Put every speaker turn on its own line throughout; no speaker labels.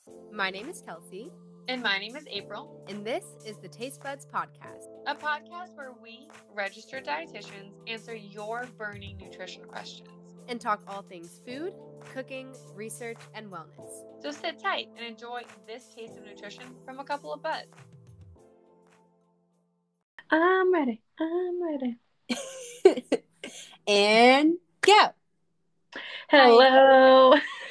My name is Kelsey.
And my name is April.
And this is the Taste Buds Podcast.
A podcast where we, registered dietitians, answer your burning nutrition questions.
And talk all things food, cooking, research, and wellness.
So sit tight and enjoy this taste of nutrition from a couple of buds. I'm ready.
And go.
Hello.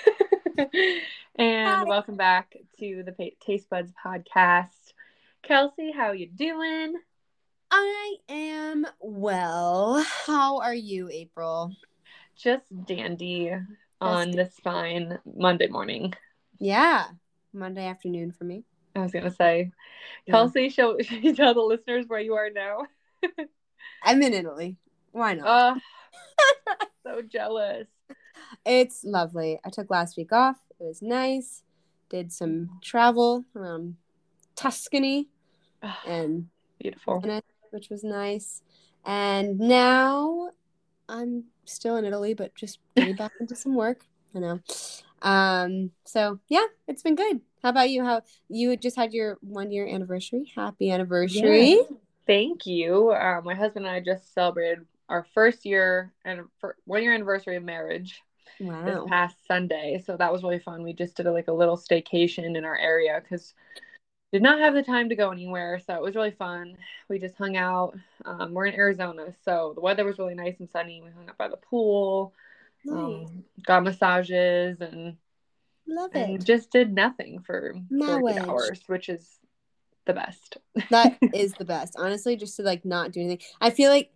And
Hi.
welcome back to the Taste Buds Podcast. Kelsey, how you doing?
I am well. How are you, April?
Just dandy on this fine Monday morning.
Yeah. Monday afternoon for me.
I was going to say, Kelsey, should you tell the listeners where you are now?
I'm in Italy. Why not?
So jealous.
It's lovely. I took last week off. It was nice. Did some travel around Tuscany and
beautiful,
Venice, which was nice. And now I'm still in Italy, but just getting back into some work. I know. So yeah, it's been good. How about you? How you just had your 1 year anniversary? Happy anniversary!
Yes. Thank you. My husband and I just celebrated our 1 year 1 year anniversary of marriage.
Wow.
This past Sunday, so that was really fun. We just did a little staycation in our area because did not have the time to go anywhere, so it was really fun. We just hung out. We're in Arizona, so the weather was really nice and sunny. We hung out by the pool,
Nice.
got massages, and just did nothing for 48 hours, which is the best.
That is the best, honestly. Just to not do anything. I feel like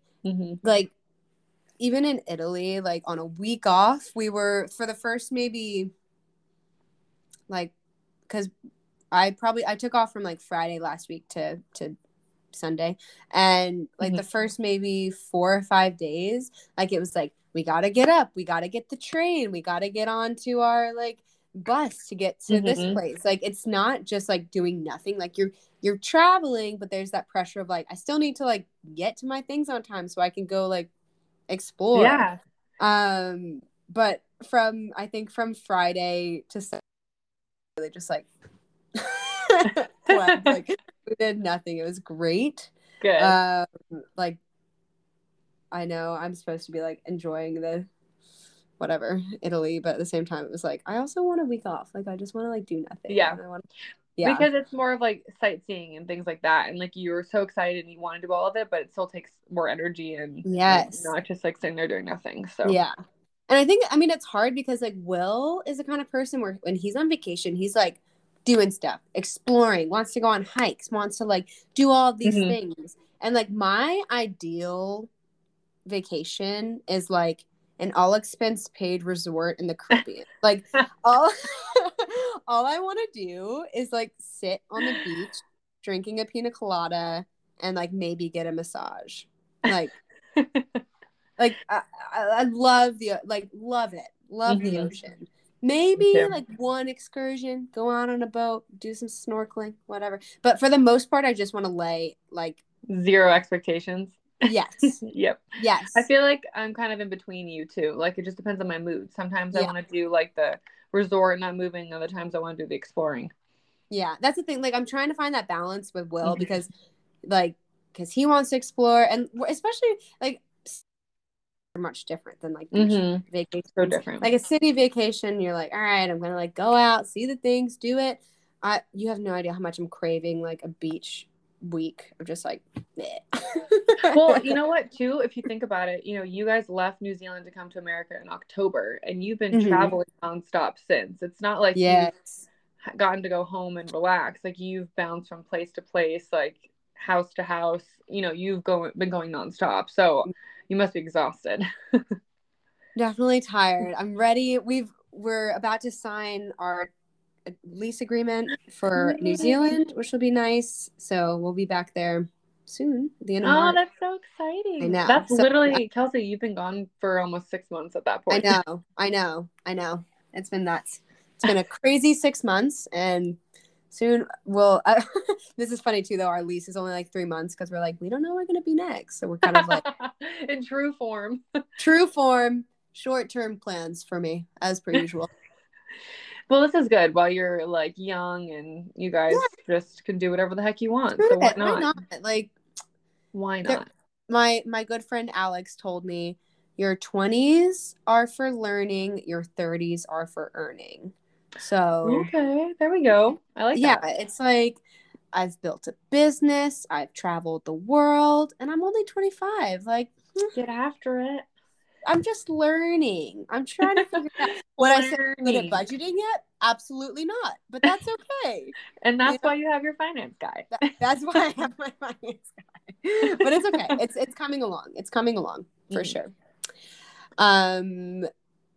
even in Italy, on a week off, we were for the first maybe because I took off from Friday last week to Sunday, and the first maybe 4 or 5 days, it was we gotta get up, we gotta get the train, we gotta get onto our bus to get to this place. It's not just doing nothing. You're traveling, but there's that pressure of I still need to get to my things on time so I can go explore.
Yeah.
But from Friday to Sunday, really just we did nothing. It was great.
Good.
I know I'm supposed to be enjoying the whatever Italy, but at the same time it was I also want a week off. I just want to do nothing.
Yeah. Because it's more of sightseeing and things like that, and you were so excited and you want to do all of it, but it still takes more energy and not just sitting there doing nothing. So
yeah. And I think it's hard because Will is the kind of person where when he's on vacation, he's doing stuff, exploring, wants to go on hikes, wants to do all these things. And my ideal vacation is an all expense paid resort in the Caribbean. all I want to do is sit on the beach drinking a pina colada and maybe get a massage. I love love it. Love the ocean. Maybe one excursion, go out on a boat, do some snorkeling, whatever. But for the most part, I just want to lay
zero expectations.
Yes.
Yep.
Yes.
I feel I'm kind of in between you two. It just depends on my mood. Sometimes I want to do the resort and not moving. Other times I want to do the exploring.
Yeah, that's the thing. I'm trying to find that balance with Will because he wants to explore, and especially much different than vacation.
So different.
A city vacation, you're all right, I'm gonna go out, see the things, do it. You have no idea how much I'm craving a beach week of just
Well, you know what too, if you think about it, you guys left New Zealand to come to America in October, and you've been traveling nonstop since. It's not you've gotten to go home and relax. You've bounced from place to place, house to house. You've been going nonstop, so you must be exhausted.
Definitely tired. I'm ready. We're about to sign our lease agreement for New Zealand, which will be nice. So we'll be back there soon. At the end of March.
That's so exciting.
I know.
That's literally, Kelsey, you've been gone for almost 6 months at that point.
I know. It's been nuts. It's been a crazy 6 months, and soon we'll this is funny too though, our lease is only 3 months because we're we don't know where we're gonna be next, so we're kind of
in true form
short-term plans for me as per usual.
Well, this is good while you're like young and you guys just can do whatever the heck you want. So why not?
Why not? Like,
why not?
My good friend Alex told me your 20s are for learning, your 30s are for earning. So
okay, there we go. I like that.
It's like I've built a business, I've traveled the world, and I'm only 25. Like,
get after it.
I'm just learning. I'm trying to figure out what I said. Good at budgeting yet? Absolutely not. But that's okay.
And that's why you have your finance guy.
That's why I have my finance guy. But it's okay. It's coming along. It's coming along for sure. Sorry,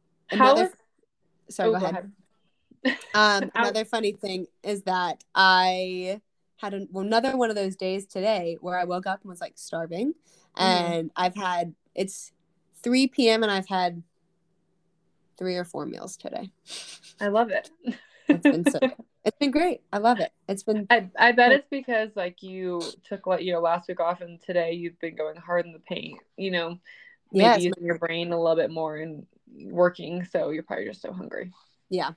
go ahead. Another funny thing is that I had another one of those days today where I woke up and was like starving, and it's 3 p.m. and I've had 3 or 4 meals today.
I love it.
It's been great. I love it. It's been.
I bet it's because like you took last week off, and today you've been going hard in the paint. Maybe using your brain a little bit more and working, so you're probably just so hungry.
Yeah.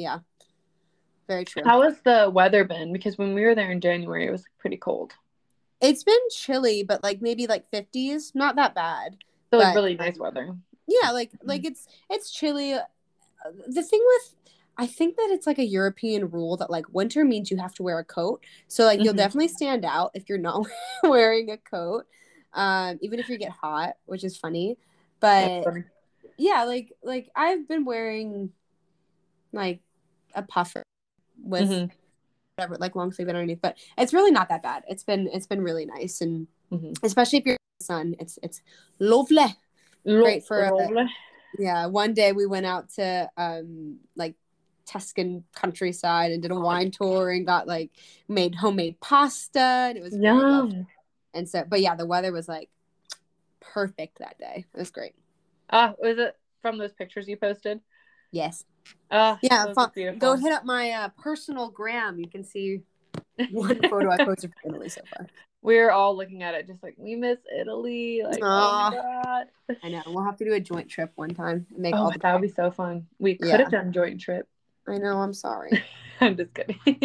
Very true.
How has the weather been? Because when we were there in January, it was pretty cold.
It's been chilly, but like maybe like 50s, not that bad.
So like really nice weather.
Yeah, like it's chilly. The thing with, I think that it's like a European rule that like winter means you have to wear a coat. So like you'll definitely stand out if you're not wearing a coat, even if you get hot, which is funny. But yeah, like I've been wearing like a puffer with whatever, like long sleeve underneath, but it's really not that bad. It's been really nice, and especially if you're in the sun, it's lovely. Great for one day we went out to like Tuscan countryside and did a wine tour and got like made homemade pasta, and it was very lovely. And so, but yeah, the weather was like perfect that day. It was great.
Was it from those pictures you posted?
Yes.
Yeah,
go hit up my personal gram. You can see one photo I posted from Italy so far.
We're all looking at it just like, we miss Italy. Like, oh my God.
I know. We'll have to do a joint trip one time.
That would be so fun. We could have done joint trip.
I know. I'm sorry.
I'm just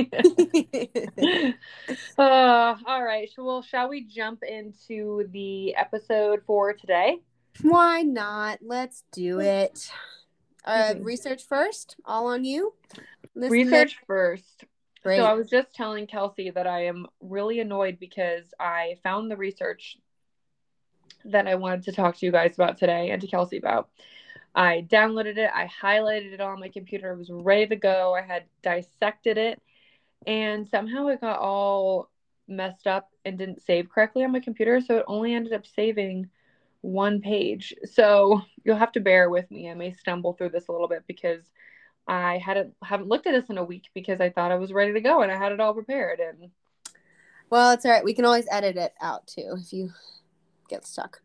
kidding. All right. Well, shall we jump into the episode for today?
Why not? Let's do it. Research first. All on you.
Research first. Great. So I was just telling Kelsey that I am really annoyed because I found the research that I wanted to talk to you guys about today and to Kelsey about. I downloaded it. I highlighted it on my computer. It was ready to go. I had dissected it, and somehow it got all messed up and didn't save correctly on my computer. So it only ended up saving one page. So you'll have to bear with me. I may stumble through this a little bit because I haven't looked at this in a week because I thought I was ready to go and I had it all prepared. And
well, it's all right. We can always edit it out too if you get stuck.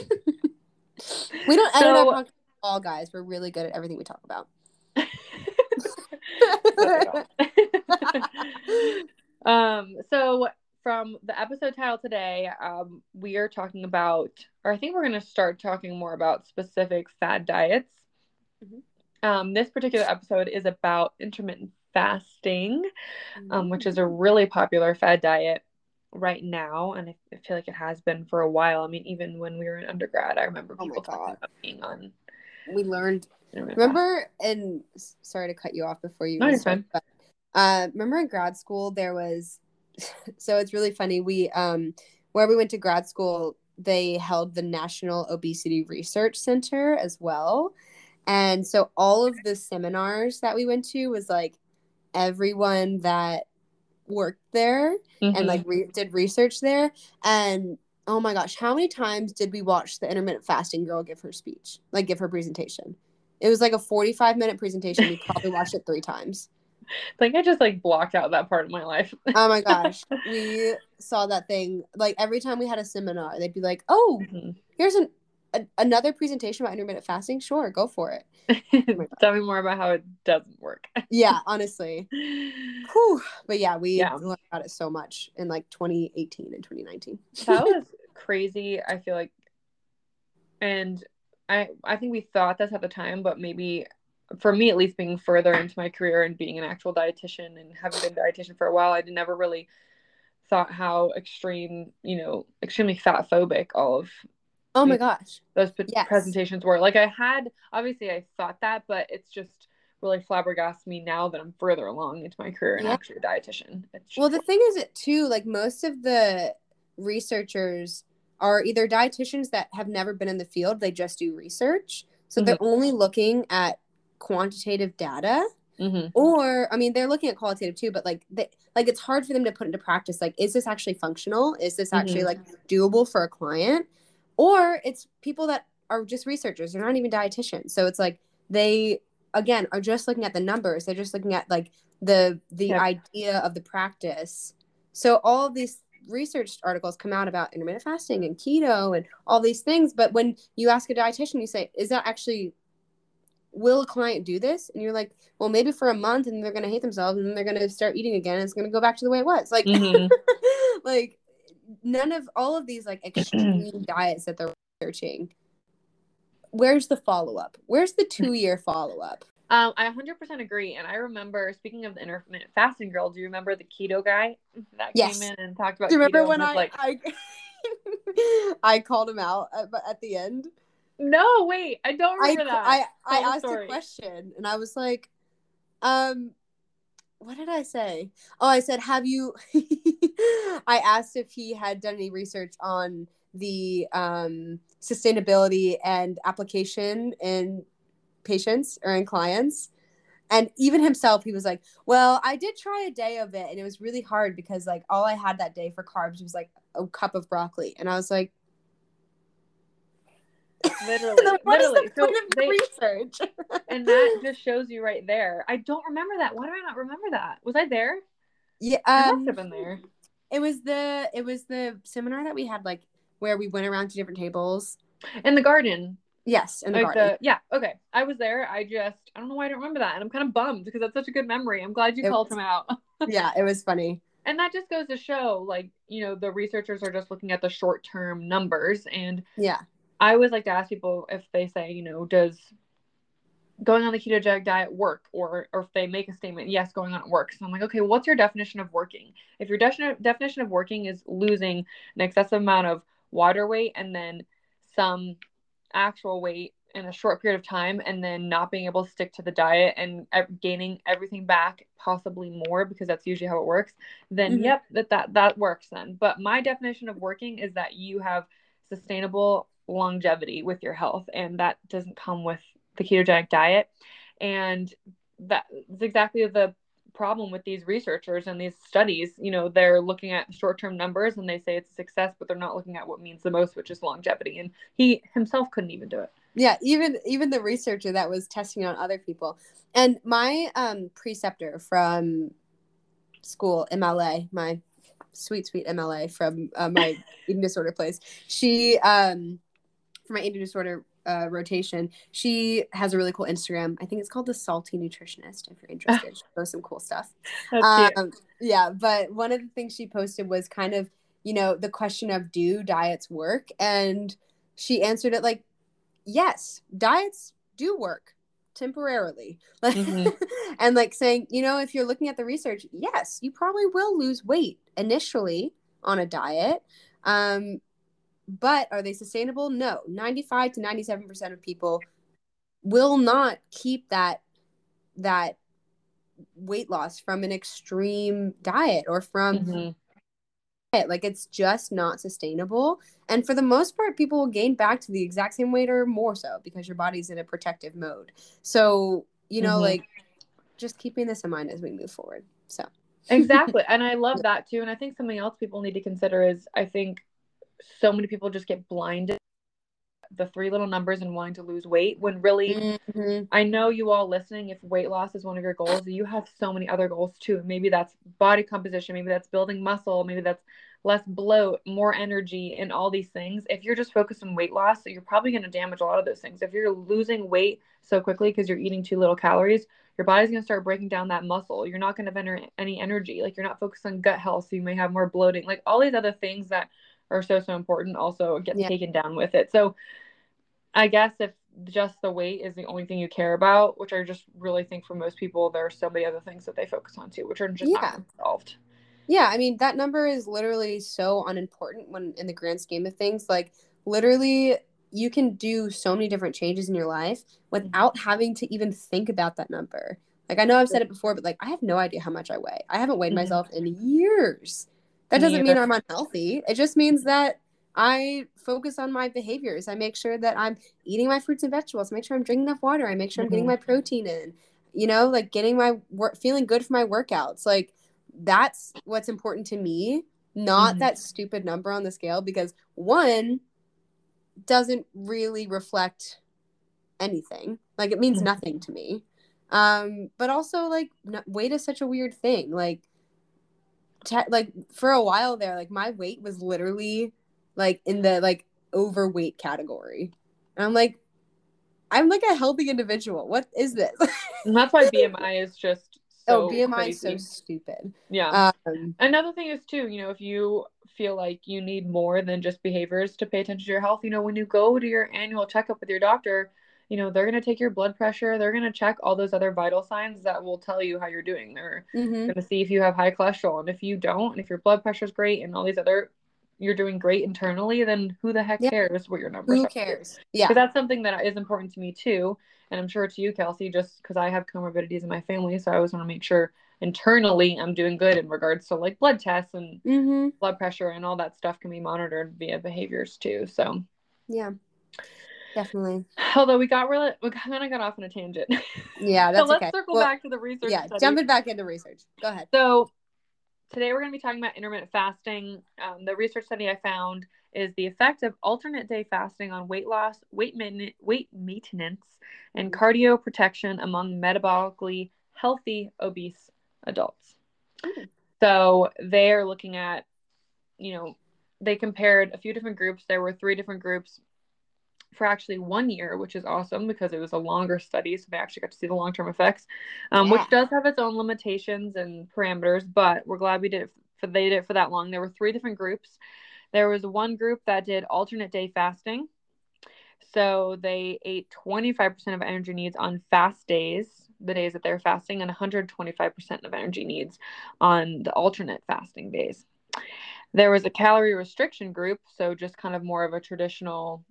We don't edit our podcast at all, guys. We're really good at everything we talk about.
So from the episode title today, we are talking about, or I think we're going to start talking more about specific fad diets. This particular episode is about intermittent fasting, which is a really popular fad diet right now, and I feel like it has been for a while. I mean, even when we were in undergrad, I remember people talking about being on.
We learned. Remember, and sorry to cut you off before you.
No, you're fine.
But, remember in grad school there was. So it's really funny. We where we went to grad school, they held the National Obesity Research Center as well. And so all of the seminars that we went to was like everyone that worked there and like did research there. And oh my gosh, how many times did we watch the intermittent fasting girl give her speech, like give her presentation? It was like a 45-minute presentation. We probably watched it 3 times.
I think I just like blocked out that part of my life.
Oh my gosh. We saw that thing. Like every time we had a seminar, they'd be like, oh, here's another presentation about intermittent fasting. Sure, go for it. Oh
tell me more about how it doesn't work.
Yeah, honestly. Whew. But yeah, we learned about it so much in like 2018 and 2019.
That was crazy, I feel like. And I think we thought this at the time, but maybe for me at least, being further into my career and being an actual dietitian and having been a dietitian for a while, I never really thought how extremely fat phobic all of
oh my gosh,
those
yes,
presentations were. Like, obviously I thought that, but it's just really flabbergasted me now that I'm further along into my career and actually a dietitian.
Well, the thing is, too, like most of the researchers are either dietitians that have never been in the field, they just do research. So they're only looking at quantitative data. Or, I mean, they're looking at qualitative too, but like it's hard for them to put into practice. Like, is this actually functional? Is this actually like doable for a client? Or it's people that are just researchers. They're not even dietitians. So it's like they, again, are just looking at the numbers. They're just looking at like the idea of the practice. So all of these research articles come out about intermittent fasting and keto and all these things. But when you ask a dietitian, you say, is that actually, will a client do this? And you're like, well, maybe for a month, and they're going to hate themselves, and then they're going to start eating again. And it's going to go back to the way it was. Like, like none of all of these like extreme diets that they're researching. Where's the follow-up? Where's the 2-year follow-up?
I 100% agree. And I remember, speaking of the intermittent fasting girl, do you remember the keto guy that came in and talked about keto? Do you remember when
I called him out at the end?
No, wait, I don't remember that.
I asked a question, and I was like, what did I say? Oh, I said, have you, I asked if he had done any research on the sustainability and application in patients or in clients. And even himself, he was like, well, I did try a day of it, and it was really hard because like all I had that day for carbs was like a cup of broccoli. And I was like,
literally.
Is the point of research?
And that just shows you right there. I don't remember that. Why do I not remember that? Was I there?
Yeah,
I must have been there.
It was the seminar that we had, like where we went around to different tables
in the garden.
Yes, in the garden.
Yeah, okay. I was there. I don't know why I don't remember that, and I'm kind of bummed because that's such a good memory. I'm glad you called him out.
Yeah, it was funny.
And that just goes to show, like, the researchers are just looking at the short-term numbers. And
yeah,
I always like to ask people if they say, does going on the ketogenic diet work, or if they make a statement, yes, going on it works. And I'm like, okay, what's your definition of working? If your definition of working is losing an excessive amount of water weight and then some actual weight in a short period of time, and then not being able to stick to the diet and gaining everything back, possibly more, because that's usually how it works, then yep, that works then. But my definition of working is that you have sustainable longevity with your health, and that doesn't come with the ketogenic diet. And that's exactly the problem with these researchers and these studies. They're looking at short-term numbers and they say it's a success, but they're not looking at what means the most, which is longevity. And he himself couldn't even do it.
Yeah, even the researcher that was testing on other people. And my preceptor from school, MLA, my sweet MLA from my eating disorder place, she for my eating disorder rotation, she has a really cool Instagram. I think it's called The Salty Nutritionist. If you're interested, she posts some cool stuff. Yeah, but one of the things she posted was kind of, the question of, do diets work? And she answered it like, yes, diets do work temporarily. And like saying, if you're looking at the research, yes, you probably will lose weight initially on a diet. But are they sustainable? No. 95 to 97% of people will not keep that weight loss from an extreme diet or from like, it's just not sustainable. And for the most part, people will gain back to the exact same weight or more so, because your body's in a protective mode. So, like, just keeping this in mind as we move forward. So
exactly. And I love that too. And I think something else people need to consider is, I think so many people just get blinded the 3 little numbers and wanting to lose weight, when really I know you all listening, if weight loss is one of your goals, you have so many other goals too. Maybe that's body composition, maybe that's building muscle, maybe that's less bloat, more energy, and all these things. If you're just focused on weight loss, you're probably going to damage a lot of those things. If you're losing weight so quickly because you're eating too little calories, your body's going to start breaking down that muscle. You're not going to have any energy. Like, you're not focused on gut health, so you may have more bloating. Like, all these other things that are so important also get taken down with it. So I guess if just the weight is the only thing you care about, which I just really think for most people, there are so many other things that they focus on too, which are just not involved.
Yeah, I mean, that number is literally so unimportant when in the grand scheme of things. Like, literally, you can do so many different changes in your life without having to even think about that number. Like, I know I've said it before, but like, I have no idea how much I weigh. I haven't weighed myself in years. That doesn't mean I'm unhealthy. It just means that I focus on my behaviors. I make sure that I'm eating my fruits and vegetables. I make sure I'm drinking enough water. I make sure I'm getting my protein in. You know, like getting my feeling good for my workouts. Like, that's what's important to me, not that stupid number on the scale, because one doesn't really reflect anything. Like, it means nothing to me. But also, like, weight is such a weird thing. Like, like for a while there, like my weight was literally like in the like overweight category. And I'm like a healthy individual. What is this?
And that's why BMI is just so
BMI
crazy.
is so stupid.
Yeah. Another thing is too, you know, if you feel like you need more than just behaviors to pay attention to your health, you know, when you go to your annual checkup with your doctor, you know, they're going to take your blood pressure. They're going to check all those other vital signs that will tell you how you're doing. They're going to see if you have high cholesterol. And if you don't, and if your blood pressure is great and all these other, you're doing great internally, then who the heck cares what your numbers are?
Who cares? Yeah.
Because that's something that is important to me too. And I'm sure to you, Kelsey, just because I have comorbidities in my family. So I always want to make sure internally I'm doing good in regards to like blood tests and blood pressure and all that stuff can be monitored via behaviors too. So
yeah, definitely.
Although we kind of got off on a tangent.
Yeah, that's
so let's circle back to the research.
Yeah, jumping back into research. Go ahead.
So today we're going to be talking about intermittent fasting. The research study I found is the effect of alternate day fasting on weight loss, weight maintenance, and cardio protection among metabolically healthy obese adults. So they are looking at, you know, they compared a few different groups. There were 3 different groups for actually 1 year, which is awesome because it was a longer study. So they actually got to see the long-term effects, which does have its own limitations and parameters, but we're glad they did it for that long. There were 3 different groups. There was one group that did alternate day fasting. So they ate 25% of energy needs on fast days, the days that they're fasting, and 125% of energy needs on the alternate fasting days. There was a calorie restriction group, so just kind of more of a traditional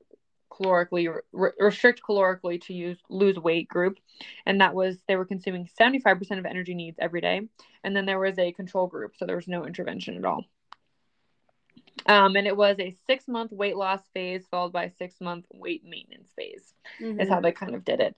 restrict calorically to lose weight group, and that was they were consuming 75% of energy needs every day. And then there was a control group, so there was no intervention at all. And it was a 6-month weight loss phase followed by a 6-month weight maintenance phase is how they kind of did it.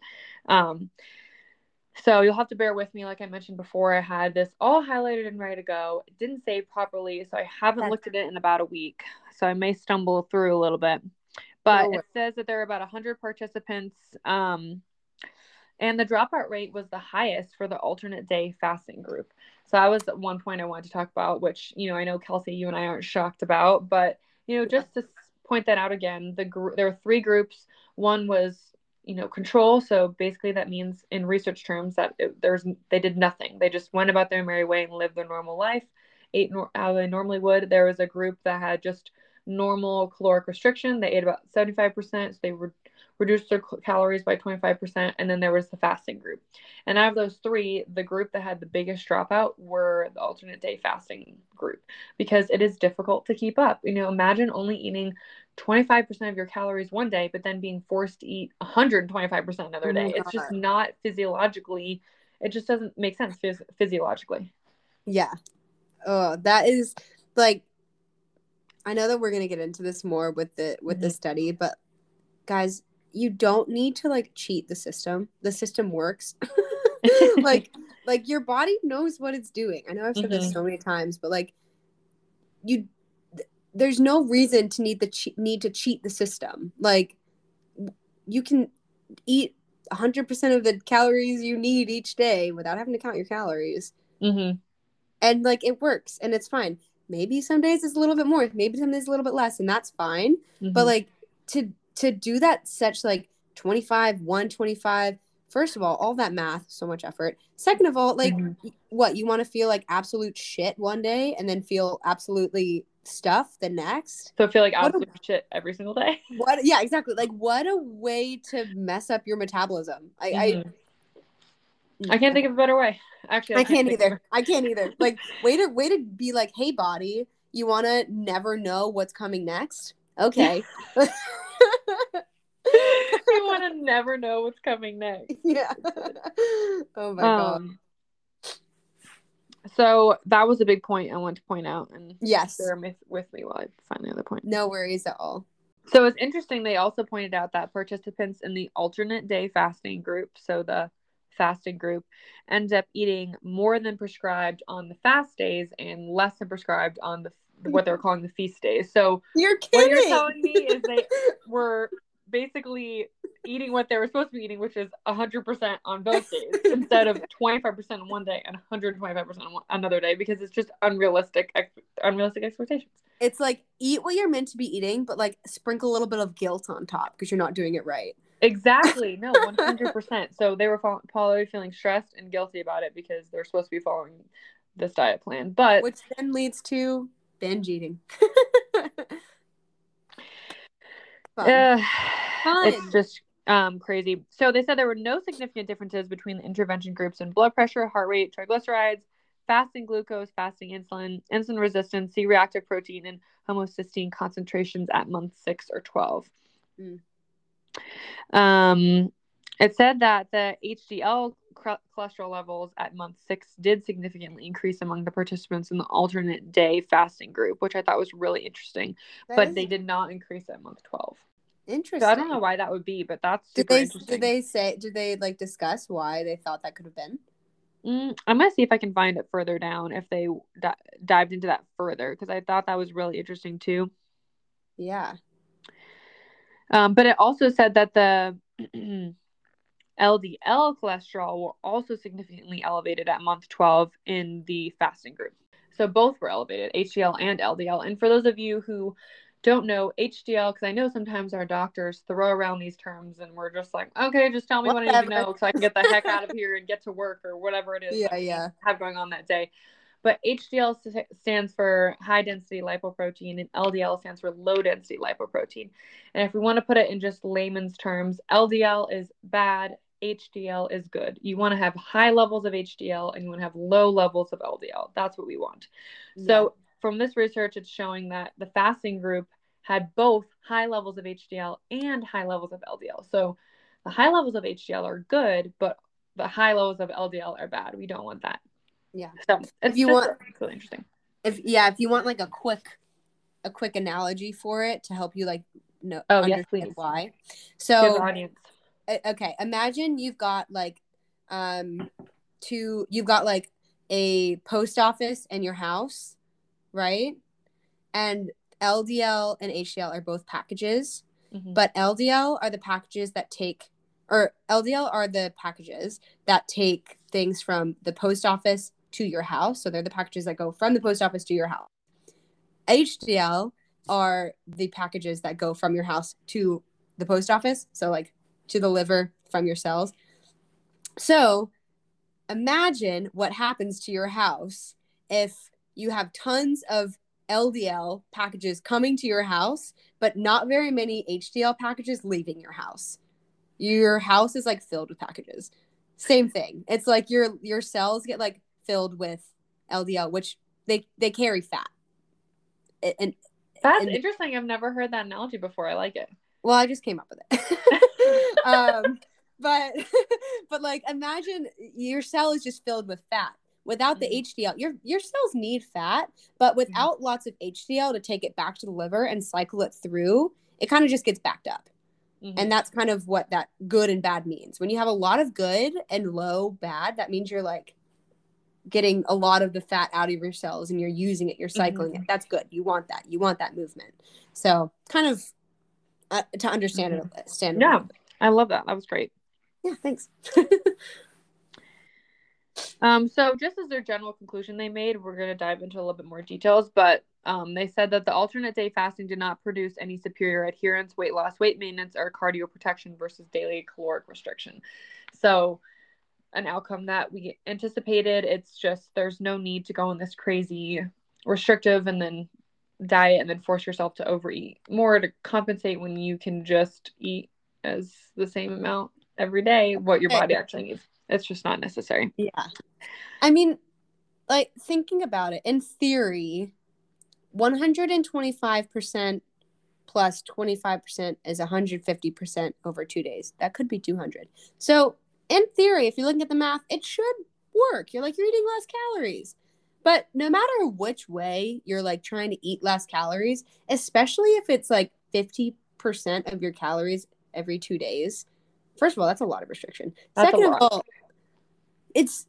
So you'll have to bear with me. Like I mentioned before, I had this all highlighted and ready to go. It didn't save properly, so I haven't looked at it in about a week. So I may stumble through a little bit. But it says that there are about 100 participants, and the dropout rate was the highest for the alternate day fasting group. So that was one point I wanted to talk about, which, you know, I know, Kelsey, you and I aren't shocked about. But, you know, just to point that out again, there were 3 groups. One was, you know, control. So basically that means in research terms that they did nothing. They just went about their merry way and lived their normal life, ate how they normally would. There was a group that had just normal caloric restriction. They ate about 75%, so they reduced their calories by 25%. And then there was the fasting group. And out of those 3, the group that had the biggest dropout were the alternate day fasting group, because it is difficult to keep up. You know, imagine only eating 25% of your calories one day, but then being forced to eat 125% another day. It's just not physiologically, it just doesn't make sense physiologically.
Yeah. Oh, that is like, I know that we're going to get into this more with the study, but guys, you don't need to like cheat the system. The system works. like your body knows what it's doing. I know I've said this so many times, but like there's no reason to need to cheat the system. Like, you can eat 100% of the calories you need each day without having to count your calories. And like, it works and it's fine. Maybe some days it's a little bit more, maybe some days a little bit less, and that's fine. But like to do that such like 25, 125, first of all that math, so much effort. Second of all, like what, you want to feel like absolute shit one day and then feel absolutely stuff the next.
So I feel like absolute shit every single day.
Yeah, exactly. Like, what a way to mess up your metabolism. I
can't think of a better way. Actually,
I can't either. I can't either. Like, way to be like, hey, body, you want to never know what's coming next? Okay.
You want to never know what's coming next.
Yeah. Oh my God.
So that was a big point I want to point out, and
yes,
share with me while I find the other point.
No worries at all.
So it's interesting. They also pointed out that participants in the alternate day fasting group, so the fasting group, end up eating more than prescribed on the fast days and less than prescribed on what they're calling the feast days. So
you're kidding.
What you're telling me is they were basically eating what they were supposed to be eating, which is 100% on both days instead of 25% on one day and 125% on another day, because it's just unrealistic expectations.
It's like, eat what you're meant to be eating, but like sprinkle a little bit of guilt on top because you're not doing it right.
Exactly. No, 100%. So they were probably feeling stressed and guilty about it because they're supposed to be following this diet plan, but
which then leads to binge eating.
It's just crazy. So they said there were no significant differences between the intervention groups in blood pressure, heart rate, triglycerides, fasting glucose, fasting insulin resistance, C-reactive protein, and homocysteine concentrations at month 6 or 12. It said that the HDL cholesterol levels at month 6 did significantly increase among the participants in the alternate day fasting group, which I thought was really interesting. But they did not increase at month 12.
Interesting.
So I don't know why that would be, but that's super interesting.
Did they like discuss why they thought that could have been?
I'm gonna see if I can find it further down if they dived into that further, because I thought that was really interesting too.
Yeah.
But it also said that the LDL cholesterol were also significantly elevated at month 12 in the fasting group. So both were elevated, HDL and LDL. And for those of you who don't know HDL, because I know sometimes our doctors throw around these terms and we're just like, okay, just tell me what I need to know so I can get the heck out of here and get to work or whatever it is have going on that day. But HDL stands for high density lipoprotein and LDL stands for low density lipoprotein. And if we want to put it in just layman's terms, LDL is bad, HDL is good. You want to have high levels of HDL and you want to have low levels of LDL. That's what we want. Yeah. So from this research, it's showing that the fasting group had both high levels of HDL and high levels of LDL. So the high levels of HDL are good, but the high levels of LDL are bad. We don't want that.
Yeah.
So it's really interesting.
If you want like a quick analogy for it to help you like know
understand
why. So
the audience.
Okay, imagine you've got like you've got like a post office in your house, right? And LDL and HDL are both packages, but LDL are the packages that take things from the post office to your house. So they're the packages that go from the post office to your house. HDL are the packages that go from your house to the post office. So like to the liver from your cells. So imagine what happens to your house if you have tons of LDL packages coming to your house, but not very many HDL packages leaving your house. Your house is like filled with packages. Same thing. It's like your cells get like filled with LDL, which they carry fat. And
that's interesting. I've never heard that analogy before. I like it.
Well, I just came up with it. But like imagine your cell is just filled with fat. Without the HDL, your cells need fat, but without lots of HDL to take it back to the liver and cycle it through, it kind of just gets backed up. And that's kind of what that good and bad means. When you have a lot of good and low bad, that means you're like getting a lot of the fat out of your cells and you're using it, you're cycling it. That's good. You want that. You want that movement. So kind of to understand it.
Yeah, I love that. That was great.
Yeah, thanks.
So just as their general conclusion they made, we're going to dive into a little bit more details, but they said that the alternate day fasting did not produce any superior adherence, weight loss, weight maintenance, or cardio protection versus daily caloric restriction. So an outcome that we anticipated. It's just there's no need to go in this crazy restrictive and then diet and then force yourself to overeat more to compensate when you can just eat as the same amount every day what your body actually needs. It's just not necessary.
Yeah. I mean, like, thinking about it, in theory, 125% plus 25% is 150% over 2 days. That could be 200. So, in theory, if you're looking at the math, it should work. You're eating less calories. But no matter which way you're trying to eat less calories, especially if it's 50% of your calories every 2 days, first of all, that's a lot of restriction. Second of all, it's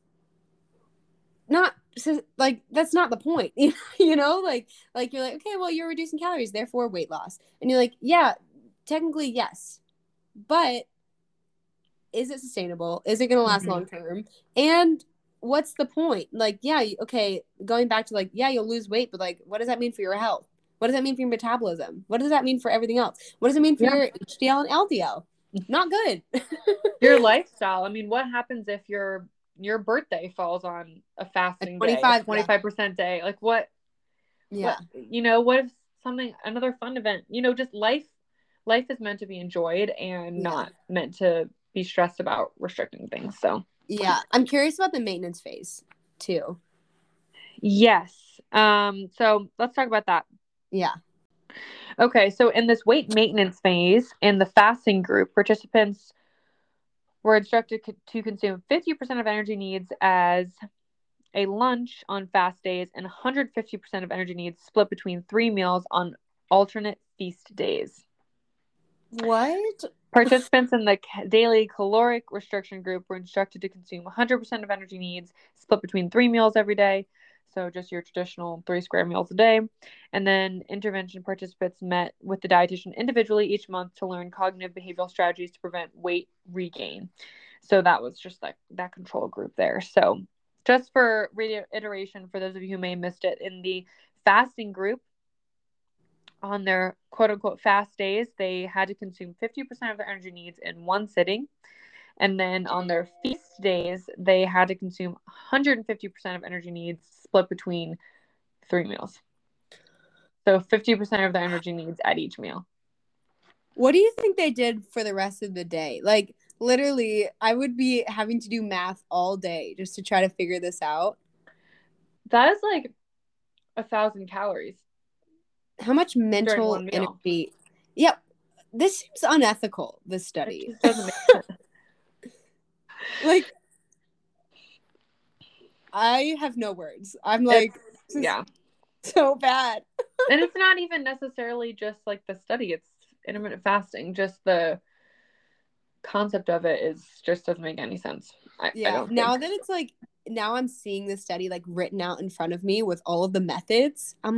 not that's not the point. You're okay, well, you're reducing calories, therefore weight loss. And you're yeah, technically yes. But is it sustainable? Is it going to last long term? And what's the point? Yeah, okay, going back to yeah, you'll lose weight, but what does that mean for your health? What does that mean for your metabolism? What does that mean for everything else? What does it mean for your HDL and LDL? Not good.
Your lifestyle. I mean, what happens if your birthday falls on a fasting 25% day? What? Yeah. What if another fun event? Just life is meant to be enjoyed and not meant to be stressed about restricting things. So
yeah, I'm curious about the maintenance phase too.
Yes. So let's talk about that.
Yeah.
Okay. So in this weight maintenance phase, in the fasting group, participants were instructed to consume 50% of energy needs as a lunch on fast days and 150% of energy needs split between 3 meals on alternate feast days.
What?
Participants in the daily caloric restriction group were instructed to consume 100% of energy needs split between 3 meals every day. So just your traditional 3 square meals a day. And then intervention participants met with the dietitian individually each month to learn cognitive behavioral strategies to prevent weight regain. So that was just that control group there. So just for reiteration, for those of you who may have missed it, in the fasting group, on their quote-unquote fast days, they had to consume 50% of their energy needs in one sitting. And then on their feast days, they had to consume 150% of energy needs split between 3 meals. So 50% of their energy needs at each meal.
What do you think they did for the rest of the day? Literally, I would be having to do math all day just to try to figure this out.
That is 1,000 calories.
How much mental energy? Yeah, this seems unethical, this study.
It just doesn't make sense.
I have no words. I'm
yeah,
so bad.
And it's not even necessarily just the study. It's intermittent fasting. Just the concept of it just doesn't make any sense. I don't
now that it's now I'm seeing the study written out in front of me with all of the methods. I'm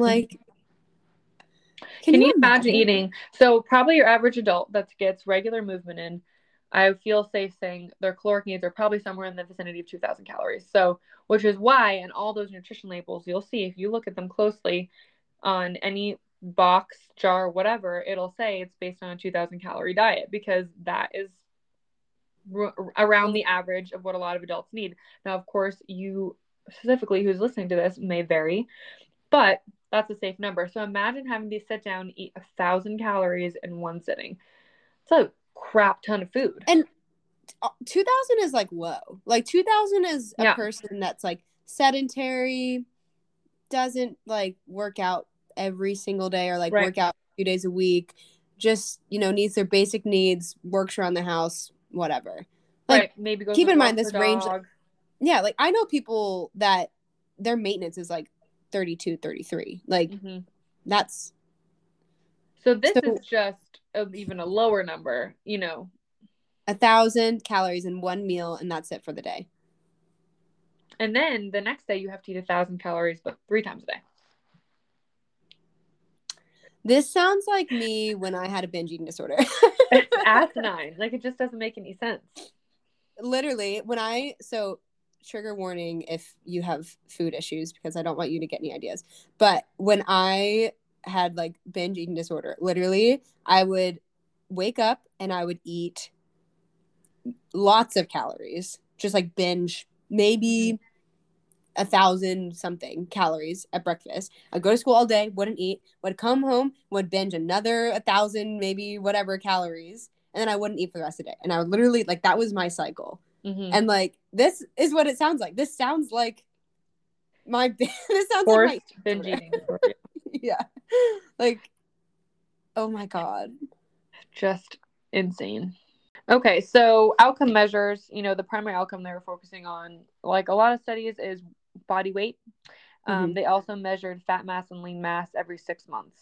can you imagine eating? So probably your average adult that gets regular movement in, I feel safe saying their caloric needs are probably somewhere in the vicinity of 2,000 calories. So, which is why in all those nutrition labels, you'll see, if you look at them closely on any box, jar, whatever, it'll say it's based on a 2,000 calorie diet, because that is around the average of what a lot of adults need. Now, of course, you specifically who's listening to this may vary, but that's a safe number. So imagine having to sit down and eat 1,000 calories in one sitting. It's a crap ton of food.
And 2,000 is low. 2,000 is a person that's sedentary, doesn't work out every single day or work out a few days a week, just needs their basic needs, works around the house, whatever.
Maybe goes
keep in mind this range. Yeah, I know people that their maintenance is 32, 33. That's
so this is just even a lower number,
1,000 calories in one meal, and that's it for the day.
And then the next day you have to eat 1,000 calories, but 3 times a day.
This sounds like me when I had a binge eating disorder.
It's asinine. It just doesn't make any sense.
Literally, trigger warning if you have food issues, because I don't want you to get any ideas. But when I had binge eating disorder, literally, I would wake up and I would eat lots of calories, just binge, maybe 1,000 something calories at breakfast. I'd go to school all day, wouldn't eat, would come home, would binge another 1,000, maybe whatever calories, and then I wouldn't eat for the rest of the day. And I would literally, like, that was my cycle.
Mm-hmm.
And like, this is what it sounds like. This sounds like this sounds
forced
like my
binge eating.
Yeah. Like, oh my God.
Just insane. Okay, so outcome measures, the primary outcome they were focusing on, like a lot of studies, is body weight.
Mm-hmm.
They also measured fat mass and lean mass every 6 months.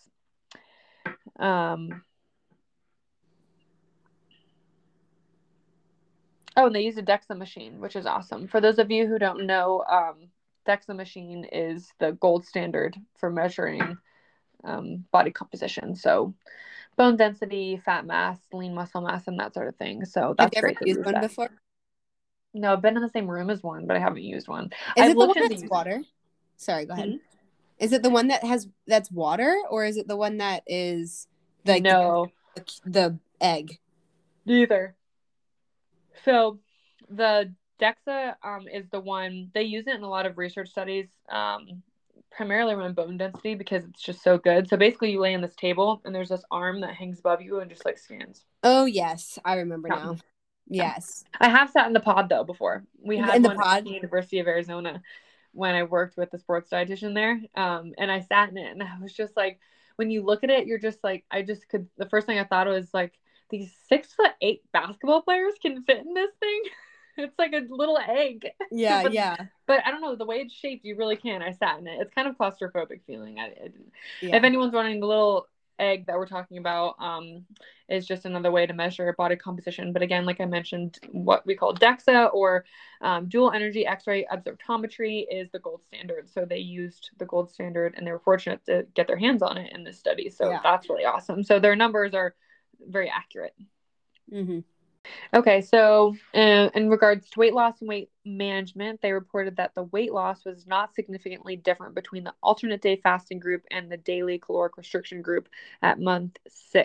Oh, and they used a DEXA machine, which is awesome. For those of you who don't know, DEXA machine is the gold standard for measuring body composition. So bone density, fat mass, lean muscle mass, and that sort of thing. So that's great.
Have you ever used one before?
No, I've been in the same room as one, but I haven't used one.
Is it the one that's water? Sorry, go ahead.
Mm-hmm.
Is it the one that's water, or is it the one that is like the egg?
Neither. So the DEXA is the one they use it in a lot of research studies, primarily around bone density, because it's just so good. So basically, you lay on this table, and there's this arm that hangs above you and just like scans.
Oh yes, I remember now. Yes,
I have sat in the pod though before. We had
in the
one
pod
at the University of Arizona when I worked with the sports dietitian there, and I sat in it, and I was just like, when you look at it, you're just like, the first thing I thought was like, these 6'8" basketball players can fit in this thing. It's like a little egg.
Yeah,
yeah. But I don't know, the way it's shaped, you really can. I sat in it. It's kind of claustrophobic feeling. If anyone's wondering, the little egg that we're talking about is just another way to measure body composition. But again, like I mentioned, what we call DEXA, or dual energy X-ray absorptiometry, is the gold standard. So they used the gold standard, and they were fortunate to get their hands on it in this study. So that's really awesome. So their numbers are very accurate.
Mm-hmm.
Okay, so in regards to weight loss and weight management, they reported that the weight loss was not significantly different between the alternate day fasting group and the daily caloric restriction group at month 6.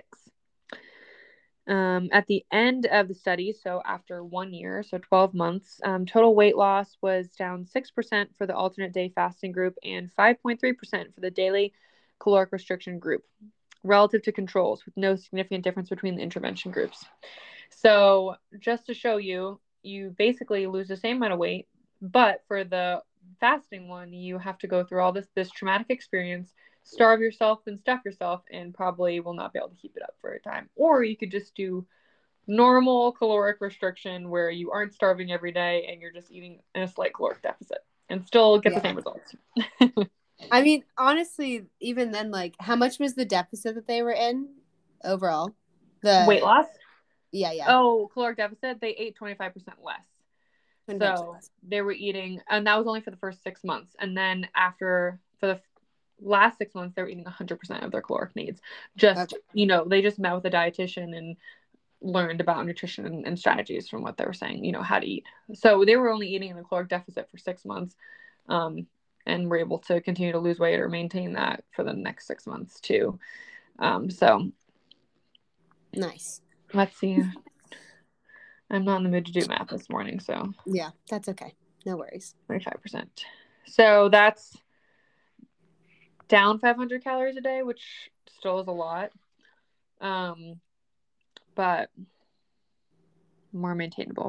At the end of the study, so after 1 year, so 12 months, total weight loss was down 6% for the alternate day fasting group and 5.3% for the daily caloric restriction group, relative to controls, with no significant difference between the intervention groups. So just to show you, you basically lose the same amount of weight, but for the fasting one, you have to go through all this traumatic experience, starve yourself and stuff yourself, and probably will not be able to keep it up for a time. Or you could just do normal caloric restriction, where you aren't starving every day and you're just eating in a slight caloric deficit and still get the same results.
I mean, honestly, even then, like, how much was the deficit that they were in overall? The
weight loss?
Yeah.
Oh, caloric deficit, they ate 25% less. So they were eating, and that was only for the first 6 months. And then for the last 6 months, they were eating 100% of their caloric needs. They just met with a dietitian and learned about nutrition and strategies from what they were saying, how to eat. So they were only eating in a caloric deficit for 6 months, and were able to continue to lose weight or maintain that for the next 6 months too. So
nice.
Let's see. I'm not in the mood to do math this morning, so.
Yeah, that's okay. No worries.
35%. So that's down 500 calories a day, which still is a lot. But more maintainable.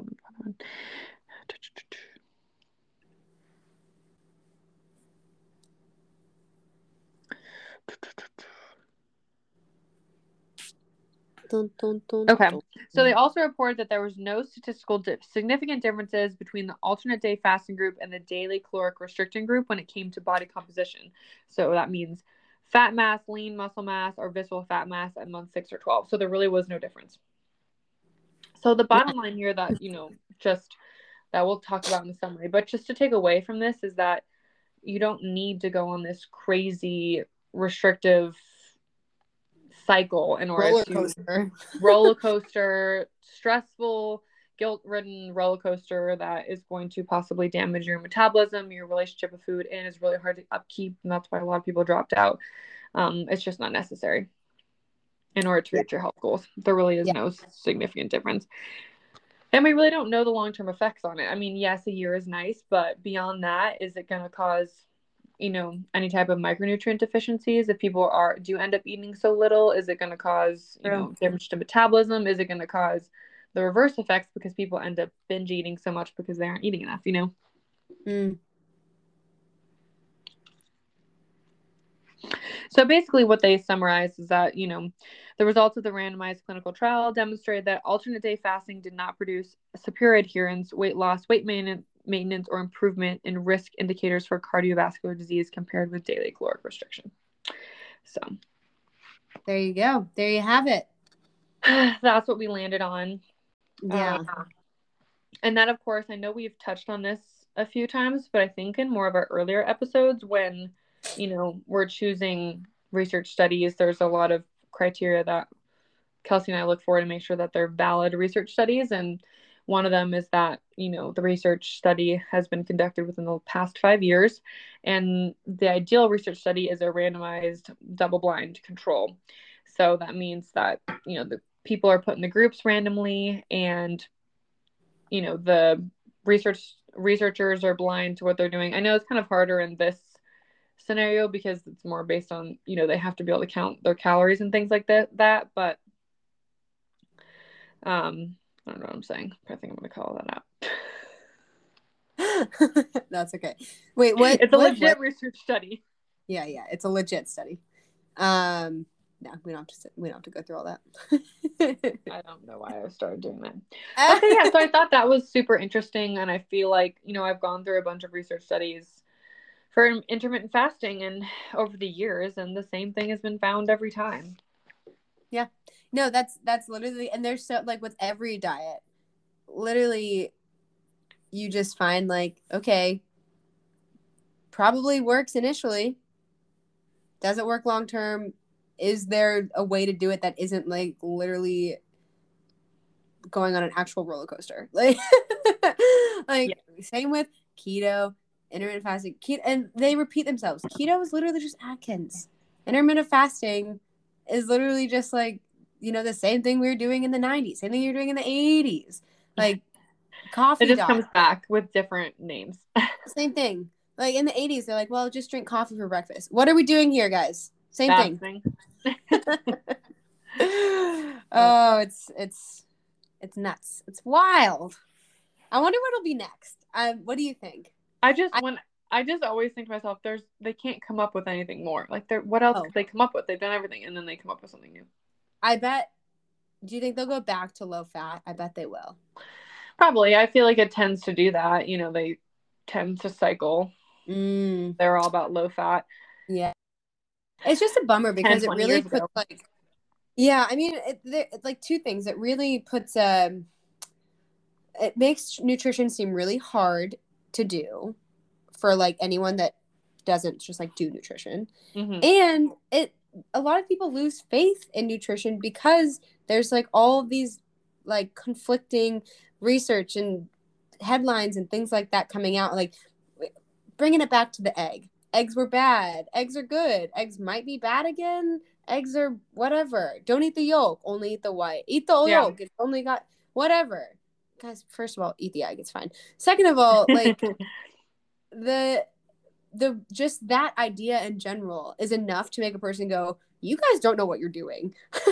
Okay, so they also reported that there was no statistical significant differences between the alternate day fasting group and the daily caloric restricting group when it came to body composition. So that means fat mass, lean muscle mass, or visceral fat mass at month 6 or 12. So there really was no difference. So the bottom line here that, just that we'll talk about in the summary, but just to take away from this is that you don't need to go on this crazy restrictive cycle in order roller coaster, stressful, guilt-ridden roller coaster that is going to possibly damage your metabolism, your relationship with food, and is really hard to upkeep, and that's why a lot of people dropped out. It's just not necessary in order to reach your health goals. There really is no significant difference. And we really don't know the long-term effects on it. I mean, yes, a year is nice, but beyond that, is it going to cause, any type of micronutrient deficiencies if people do end up eating so little? Is it going to cause, damage to metabolism? Is it going to cause the reverse effects because people end up binge eating so much because they aren't eating enough,
Mm.
So basically what they summarize is that, the results of the randomized clinical trial demonstrated that alternate day fasting did not produce superior adherence, weight loss, weight maintenance, or improvement in risk indicators for cardiovascular disease compared with daily caloric restriction. So
there you go. There you have it.
That's what we landed on.
Yeah.
And that, of course, I know we've touched on this a few times, but I think in more of our earlier episodes when, we're choosing research studies, there's a lot of criteria that Kelsey and I look for to make sure that they're valid research studies. And one of them is that, the research study has been conducted within the past 5 years. And the ideal research study is a randomized double-blind control. So that means that, the people are put in the groups randomly and, the researchers are blind to what they're doing. I know it's kind of harder in this scenario because it's more based on, they have to be able to count their calories and things like that. But I don't know what I'm saying. I think I'm going to call
that out. That's okay. Wait, what?
It's a legit research study.
Yeah, it's a legit study. No, we don't have to go through all that.
I don't know why I started doing that. Okay, yeah, so I thought that was super interesting, and I feel like, I've gone through a bunch of research studies for intermittent fasting and over the years, and the same thing has been found every time.
Yeah. No, that's literally, and there's so, like, with every diet, literally you just find like, okay, probably works initially, doesn't work long term. Is there a way to do it that isn't like literally going on an actual roller coaster? Like, Same with keto, intermittent fasting, and they repeat themselves. Keto is literally just Atkins. Intermittent fasting is literally just like, the same thing we were doing in the 90s, same thing you were doing in the 80s. Like coffee
It just
diet.
comes back with different names.
Same thing. Like in the 80s, they're like, well, just drink coffee for breakfast. What are we doing here, guys? Same thing. Oh, it's nuts. It's wild. I wonder what'll be next. What do you think?
I just always think to myself, they can't come up with anything more. Like, what else could they come up with? They've done everything, and then they come up with something new.
I bet. Do you think they'll go back to low fat? I bet they will.
Probably. I feel like it tends to do that. They tend to cycle. They're all about low fat.
Yeah. It's just a bummer because it really puts like, yeah, I mean, it's like two things. It really puts it makes nutrition seem really hard to do for like anyone that doesn't just like do nutrition.
Mm-hmm.
And a lot of people lose faith in nutrition because there's like all of these like conflicting research and headlines and things like that coming out, like bringing it back to the egg. Eggs were bad. Eggs are good. Eggs might be bad again. Eggs are whatever. Don't eat the yolk. Only eat the white. Eat the yolk. It's only got whatever. Guys, first of all, eat the egg. It's fine. Second of all, like the just that idea in general is enough to make a person go, you guys don't know what you're doing.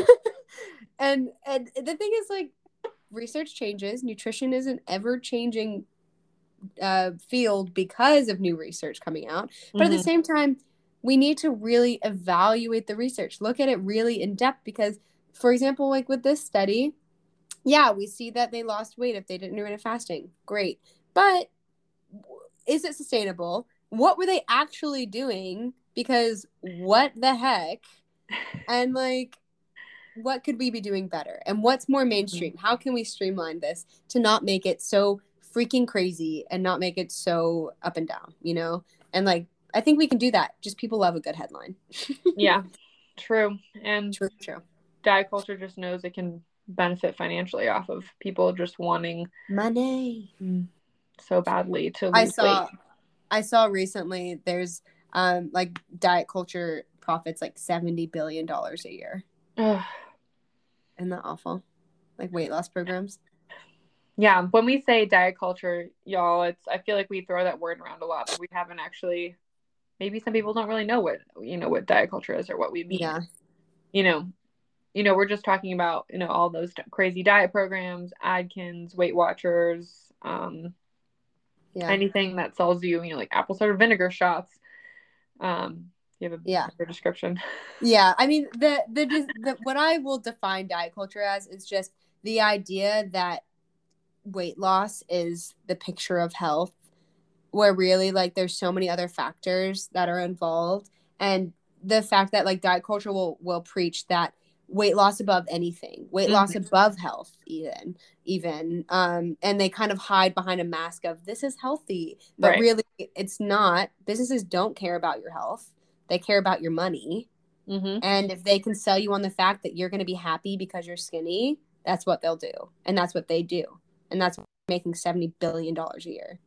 and the thing is, like, research changes. Nutrition is an ever changing field because of new research coming out. But at the same time, we need to really evaluate the research, look at it really in depth, because, for example, like with this study, yeah, we see that they lost weight if they did intermittent fasting. Great. But is it sustainable? What were they actually doing? Because what the heck? And like, what could we be doing better? And what's more mainstream? How can we streamline this to not make it so freaking crazy and not make it so up and down, And like, I think we can do that. Just people love a good headline.
Yeah, true. And
true.
Diet culture just knows it can benefit financially off of people just wanting
money
so badly to lose weight.
I saw recently there's like diet culture profits like $70 billion a year. Isn't that awful? Like weight loss programs.
Yeah, when we say diet culture, y'all, I feel like we throw that word around a lot, but we haven't actually, maybe some people don't really know what diet culture is or what we mean.
Yeah.
You know, we're just talking about, all those crazy diet programs, Atkins, Weight Watchers, anything that sells you, like apple cider vinegar shots. You have a better description?
Yeah, I mean the what I will define diet culture as is just the idea that weight loss is the picture of health, where really like there's so many other factors that are involved, and the fact that like diet culture will preach that weight loss above anything, weight loss above health, even and they kind of hide behind a mask of this is healthy, but really it's not. Businesses don't care about your health, they care about your money. And if they can sell you on the fact that you're going to be happy because you're skinny, that's what they'll do, and that's what they do, and that's making $70 billion a year.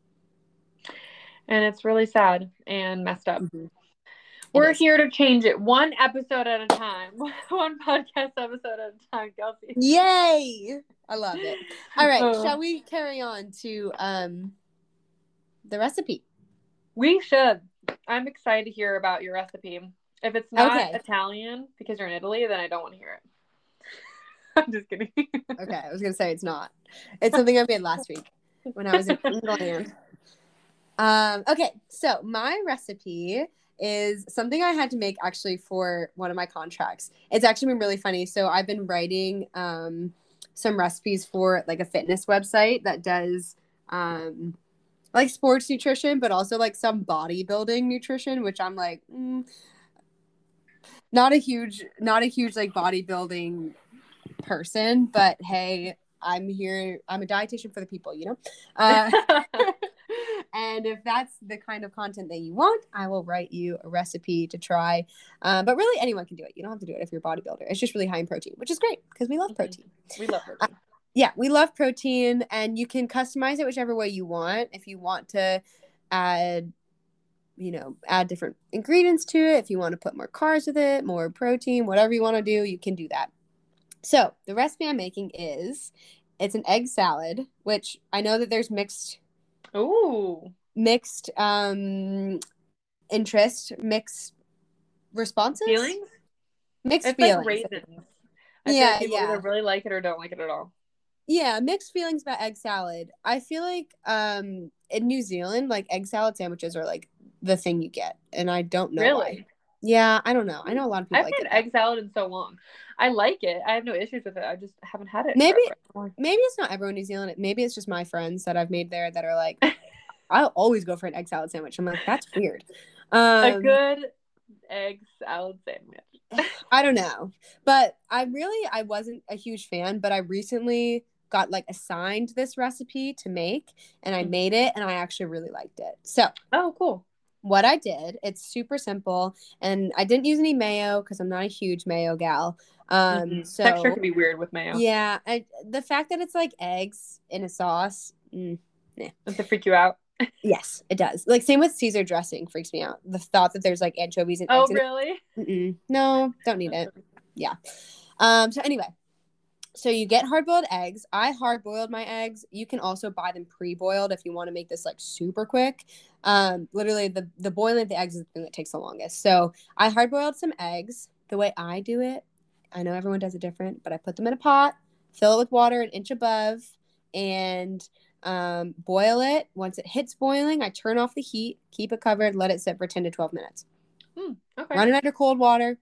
And it's really sad and messed up. We're here to change it one episode at a time. One podcast episode at a time, Kelsey.
Yay! I love it. All right, shall we carry on to the recipe?
We should. I'm excited to hear about your recipe. If it's not Italian, because you're in Italy, then I don't want to hear it. I'm just kidding.
Okay, I was going to say it's not. It's something I made last week when I was in England. Okay, so my recipe is something I had to make actually for one of my contracts. It's actually been really funny. So I've been writing some recipes for like a fitness website that does like sports nutrition, but also like some bodybuilding nutrition, which I'm like, not a huge like bodybuilding person, but hey, I'm here. I'm a dietitian for the people, and if that's the kind of content that you want, I will write you a recipe to try. But really, anyone can do it. You don't have to do it if you're a bodybuilder. It's just really high in protein, which is great because we love protein.
We love protein.
Yeah, we love protein, and you can customize it whichever way you want. If you want to add different ingredients to it, if you want to put more carbs with it, more protein, whatever you want to do, you can do that. So the recipe I'm making it's an egg salad, which I know that there's mixed interest, mixed responses, mixed feelings.
Like raisins. I feel like people either really like it or don't like it at all.
Yeah, mixed feelings about egg salad. I feel like in New Zealand, like egg salad sandwiches are like the thing you get, and I don't know why. Yeah, I don't know. I know a lot of people like it.
I've had egg salad in so long. I like it. I have no issues with it. I just haven't had it.
Maybe it's not everyone in New Zealand. Maybe it's just my friends that I've made there that are like, I'll always go for an egg salad sandwich. I'm like, that's weird.
A good egg salad sandwich.
I don't know, but I wasn't a huge fan, but I recently got like assigned this recipe to make, and I made it, and I actually really liked it. So,
cool.
What I did, it's super simple, and I didn't use any mayo because I'm not a huge mayo gal. So
texture can be weird with mayo.
Yeah, the fact that it's like eggs in a sauce,
does it freak you out?
Yes, it does. Like same with Caesar dressing freaks me out. The thought that there's like anchovies and eggs.
Oh, really?
No, don't need it. Yeah. So anyway, so you get hard-boiled eggs. I hard-boiled my eggs. You can also buy them pre-boiled if you want to make this like super quick. Literally the boiling of the eggs is the thing that takes the longest. So I hard-boiled some eggs. The way I do it, I know everyone does it different, but I put them in a pot, fill it with water an inch above, and boil it. Once it hits boiling, I turn off the heat, keep it covered, let it sit for 10 to 12 minutes.
Okay.
Run it under cold water,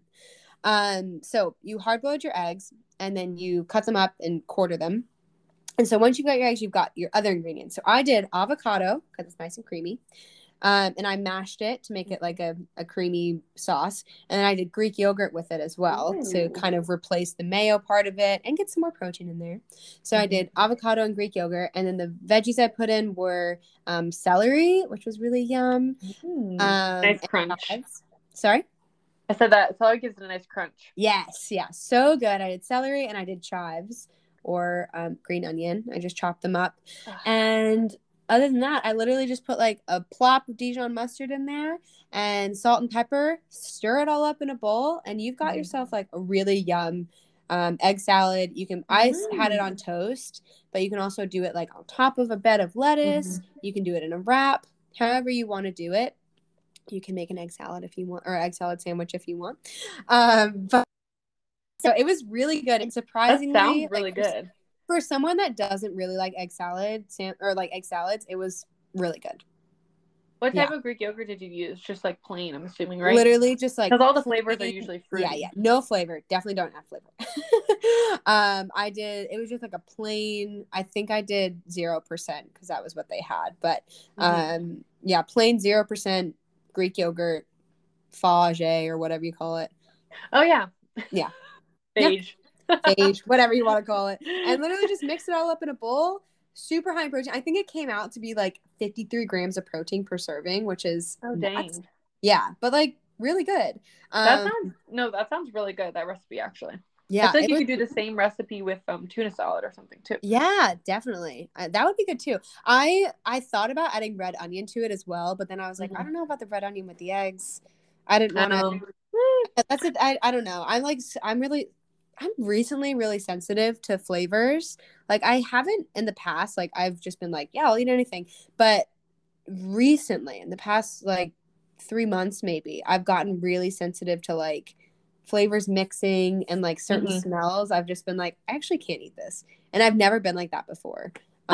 done. So you hard-boiled your eggs, and then you cut them up and quarter them. And so once you've got your eggs, you've got your other ingredients. So I did avocado because it's nice and creamy. And I mashed it to make it like a creamy sauce. And then I did Greek yogurt with it as well to kind of replace the mayo part of it and get some more protein in there. So I did avocado and Greek yogurt. And then the veggies I put in were celery, which was really yum.
Nice crunch.
Sorry?
I said that celery gives it a nice crunch.
Yes, yeah. So good. I did celery and I did chives or green onion. I just chopped them up. And other than that, I literally just put like a plop of Dijon mustard in there and salt and pepper, stir it all up in a bowl, and you've got yourself like a really yum Egg salad. You can, I had it on toast, but you can also do it like on top of a bed of lettuce. You can do it in a wrap, however you want to do it. You can make an egg salad if you want, or egg salad sandwich if you want. But so it was really good. And surprisingly,
that sounds really good.
For someone that doesn't really like egg salad or like egg salads, it was really good.
What type of Greek yogurt did you use? Just like plain, I'm assuming, right?
Literally just like,
because all the flavors are usually fruity.
Yeah, no flavor. Definitely don't add flavor. It was just like a plain, I think I did 0% because that was what they had. But yeah, plain 0% Greek yogurt, Fage or whatever you call it.
Oh yeah.
Yeah.
Beige.
Beige, whatever you want to call it. And literally just mix it all up in a bowl. Super high protein. I think it came out to be like 53 grams of protein per serving, which is
nuts.
Yeah, but like really good.
That sounds really good, that recipe actually.
Yeah,
I feel like you could do the same recipe with tuna salad or something too.
Yeah, definitely. That would be good too. I thought about adding red onion to it as well, but then I was like, I don't know about the red onion with the eggs. I didn't want to. That's it. I don't know. I'm recently really sensitive to flavors. Like I haven't in the past, like I've just been like, yeah, I'll eat anything. But recently, in the past like 3 months maybe, I've gotten really sensitive to like flavors mixing and like certain smells. I've just been like, I actually can't eat this. And I've never been like that before.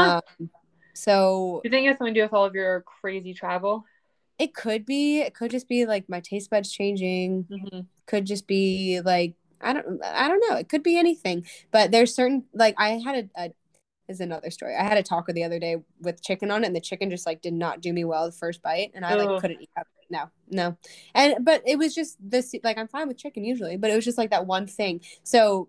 So
you think it's something to do with all of your crazy travel?
It could be. It could just be like my taste buds changing. Could just be like I don't know. It could be anything. But there's certain like I had is another story. I had a taco the other day with chicken on it, and the chicken just like did not do me well the first bite, and I like couldn't eat that. No. But it was just this like I'm fine with chicken usually, but it was just like that one thing. So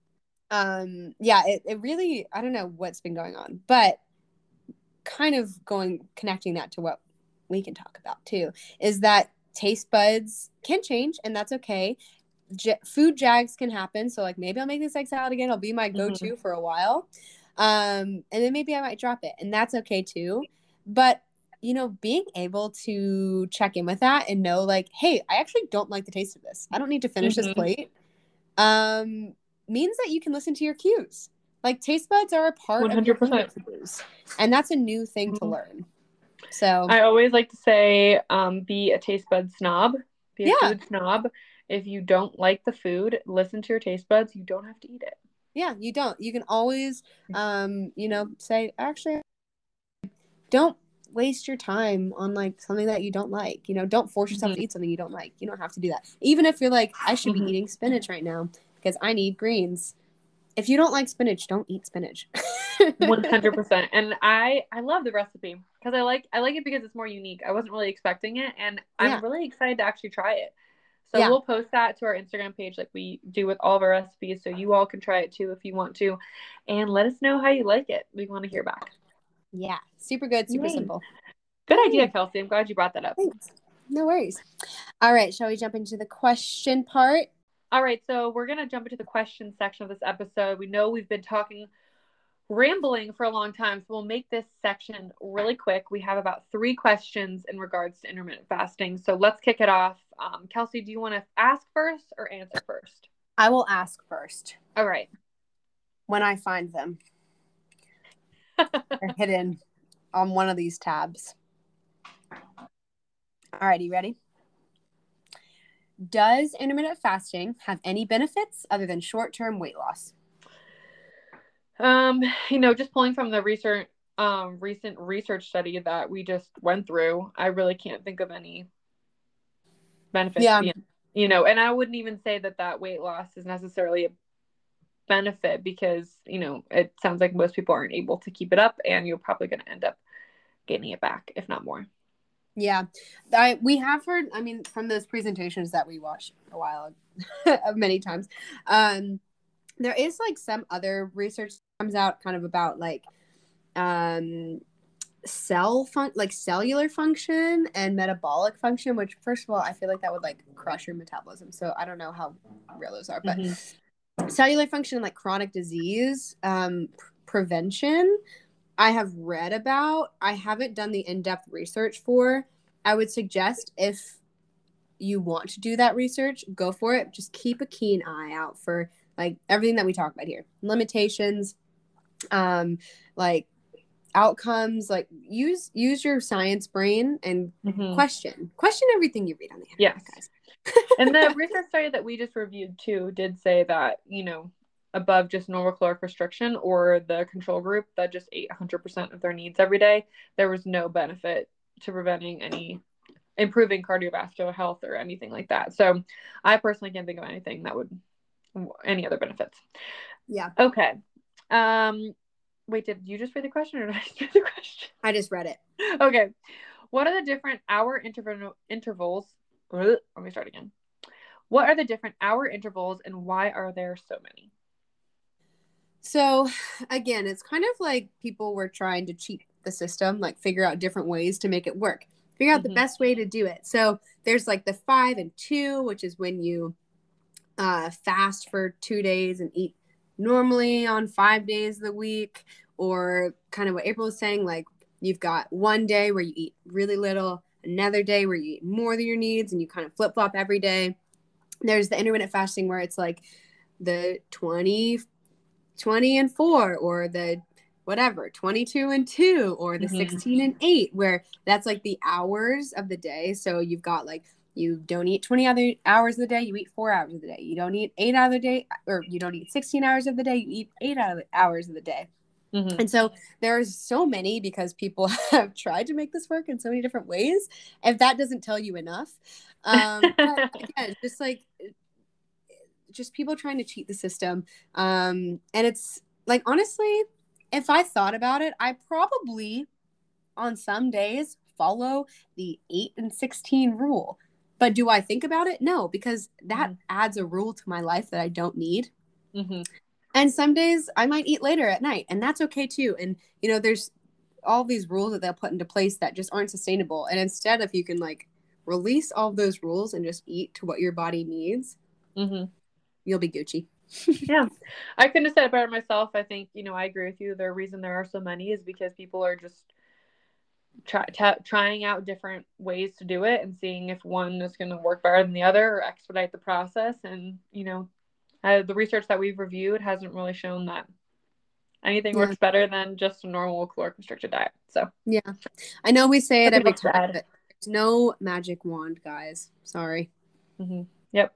yeah, it really I don't know what's been going on, but kind of connecting that to what we can talk about too is that taste buds can change, and that's okay. Food jags can happen, so like maybe I'll make this egg salad again. It'll be my go-to for a while, and then maybe I might drop it, and that's okay too. But you know, being able to check in with that and know like, hey, I actually don't like the taste of this, I don't need to finish this plate, means that you can listen to your cues. Like taste buds are a part 100%. Of your food cues, and that's a new thing to learn. So
I always like to say, be a taste bud snob, be a food snob. If you don't like the food, listen to your taste buds. You don't have to eat it.
Yeah, you don't. You can always, you know, say, actually, don't waste your time on like something that you don't like. You know, don't force yourself to eat something you don't like. You don't have to do that. Even if you're like, I should be eating spinach right now because I need greens. If you don't like spinach, don't eat spinach.
100%. And I love the recipe because I like it because it's more unique. I wasn't really expecting it, and I'm really excited to actually try it. So we'll post that to our Instagram page like we do with all of our recipes, so you all can try it too if you want to, and let us know how you like it. We want to hear back.
Yeah, super good, super simple.
Good idea, Kelsey. I'm glad you brought that up.
Thanks. No worries. All right, shall we jump into the question part?
All right, so we're going to jump into the question section of this episode. We know we've been rambling for a long time, so we'll make this section really quick. We have about 3 questions in regards to intermittent fasting, so let's kick it off. Kelsey, do you want to ask first or answer first?
I will ask first.
All right.
When I find them. They're hidden on one of these tabs. All right, you ready? Does intermittent fasting have any benefits other than short-term weight loss?
You know, just pulling from the recent research study that we just went through, I really can't think of any benefits. Yeah. You know, and I wouldn't even say that weight loss is necessarily a benefit because, you know, it sounds like most people aren't able to keep it up, and you're probably going to end up gaining it back, if not more.
Yeah, we have heard, I mean, from those presentations that we watched a while, many times, there is like some other research that comes out kind of about like cellular function and metabolic function, which first of all, I feel like that would like crush your metabolism. So I don't know how real those are, but cellular function, like chronic disease prevention, I have read about. I haven't done the in-depth research for. I would suggest if you want to do that research, go for it. Just keep a keen eye out for like everything that we talk about here, limitations, like outcomes, like use your science brain and question everything you read on the internet, guys.
And the research study that we just reviewed too did say that, you know, above just normal caloric restriction or the control group that just ate 100% of their needs every day, there was no benefit to preventing any improving cardiovascular health or anything like that. So I personally can't think of anything that would any other benefits.
Yeah.
Okay. Wait, did you just read the question or did I just read the question?
I just read it.
Okay. What are the different hour intervals? Let me start again. What are the different hour intervals and why are there so many?
So again, it's kind of like people were trying to cheat the system, like figure out different ways to make it work, figure out the best way to do it. So there's like the 5 and 2, which is when you fast for 2 days and eat normally on 5 days of the week, or kind of what April was saying, like you've got one day where you eat really little, another day where you eat more than your needs, and you kind of flip-flop every day. There's the intermittent fasting where it's like the 20 and 4, or the whatever 22 and 2, or the 16 and 8, where that's like the hours of the day. So you've got like, you don't eat 20 other hours of the day, you eat 4 hours of the day. You don't eat 8 hours of the day, or you don't eat 16 hours of the day, you eat 8 hours of the day. And so there's so many, because people have tried to make this work in so many different ways. If that doesn't tell you enough, but again, just people trying to cheat the system. And it's like, honestly, if I thought about it, I probably on some days follow the 8 and 16 rule. But do I think about it? No, because that adds a rule to my life that I don't need. And some days I might eat later at night, and that's okay too. And, you know, there's all these rules that they'll put into place that just aren't sustainable. And instead, if you can like release all of those rules and just eat to what your body needs, you'll be Gucci.
Yeah, I couldn't have said it better myself. I think, you know, I agree with you. The reason there are so many is because people are just trying out different ways to do it and seeing if one is going to work better than the other or expedite the process. And, you know, the research that we've reviewed hasn't really shown that anything works better than just a normal caloric restricted diet. So
yeah, I know we say it every time, but there's no magic wand, guys. Sorry.
Yep.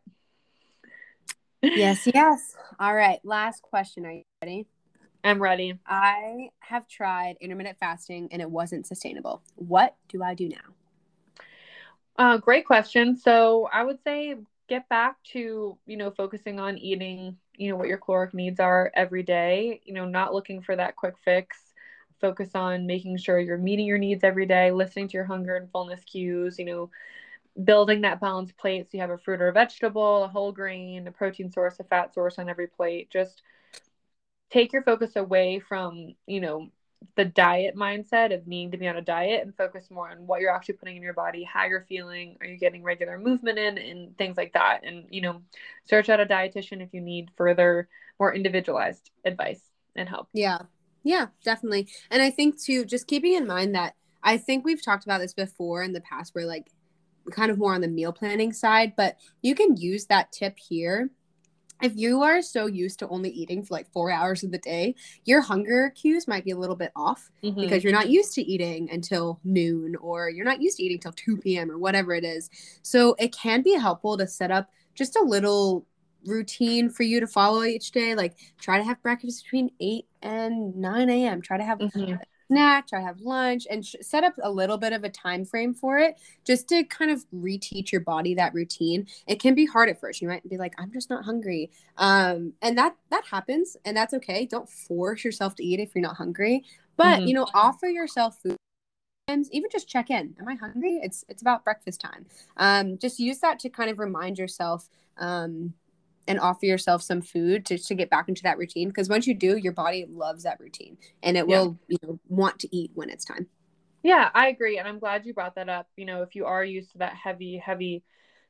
Yes. All right. Last question. Are you ready?
I'm ready.
I have tried intermittent fasting and it wasn't sustainable. What do I do now?
Great question. So I would say get back to, you know, focusing on eating, you know, what your caloric needs are every day, you know, not looking for that quick fix. Focus on making sure you're meeting your needs every day, listening to your hunger and fullness cues, you know, building that balanced plate. So you have a fruit or a vegetable, a whole grain, a protein source, a fat source on every plate. Just take your focus away from, you know, the diet mindset of needing to be on a diet and focus more on what you're actually putting in your body, how you're feeling, are you getting regular movement in, and things like that. And, you know, search out a dietitian if you need further, more individualized advice and help.
Yeah, definitely. And I think too, just keeping in mind that I think we've talked about this before in the past, where like kind of more on the meal planning side, but you can use that tip here. If you are so used to only eating for like 4 hours of the day, your hunger cues might be a little bit off because you're not used to eating until noon, or you're not used to eating till 2 p.m. or whatever it is. So it can be helpful to set up just a little routine for you to follow each day. Like try to have breakfast between 8 and 9 a.m. Try to have a snack, try to have lunch, and set up a little bit of a time frame for it, just to kind of reteach your body that routine. It can be hard at first. You might be like, I'm just not hungry. And that happens, and that's okay. Don't force yourself to eat if you're not hungry, but you know, offer yourself food. Even just check in. Am I hungry? It's about breakfast time. Just use that to kind of remind yourself and offer yourself some food to get back into that routine. Because once you do, your body loves that routine, and it will, you know, want to eat when it's time.
Yeah, I agree. And I'm glad you brought that up. You know, if you are used to that heavy